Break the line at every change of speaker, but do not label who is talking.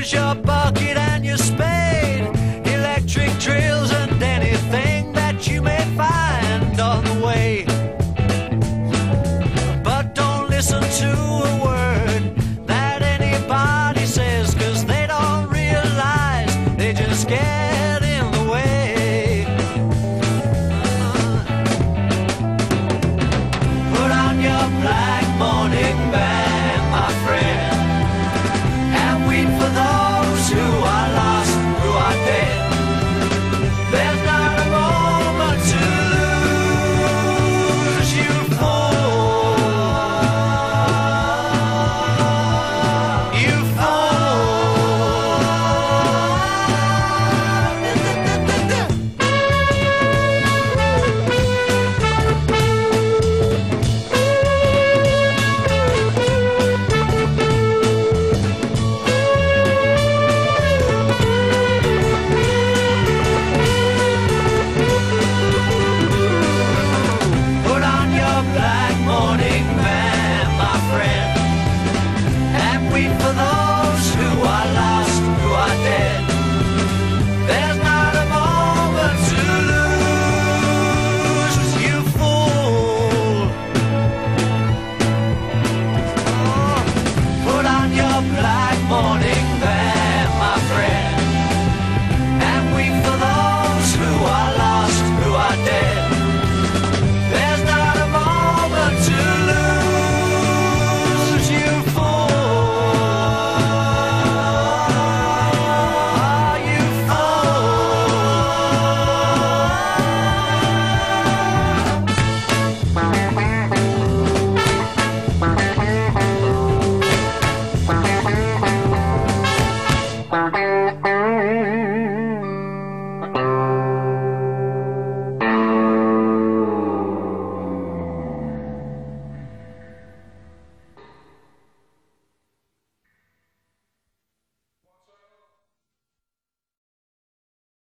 Here's your bucket and your spade, electric drills and anything that you may find on the way. But don't listen to a word that anybody says, 'cause they don't realize they just get in the way. Put on your black morning band, my friend, and weep for those who are lost, who are dead. There's not a moment to lose, you fool. You put on your black morning band, my friend, and weep for those who are lost, who are dead. There's not a moment to lose, you fool. Oh, put on your black morning band, my friend, and weep for those who are lost, who are dead. There's not a moment to lose, you fool. You fool.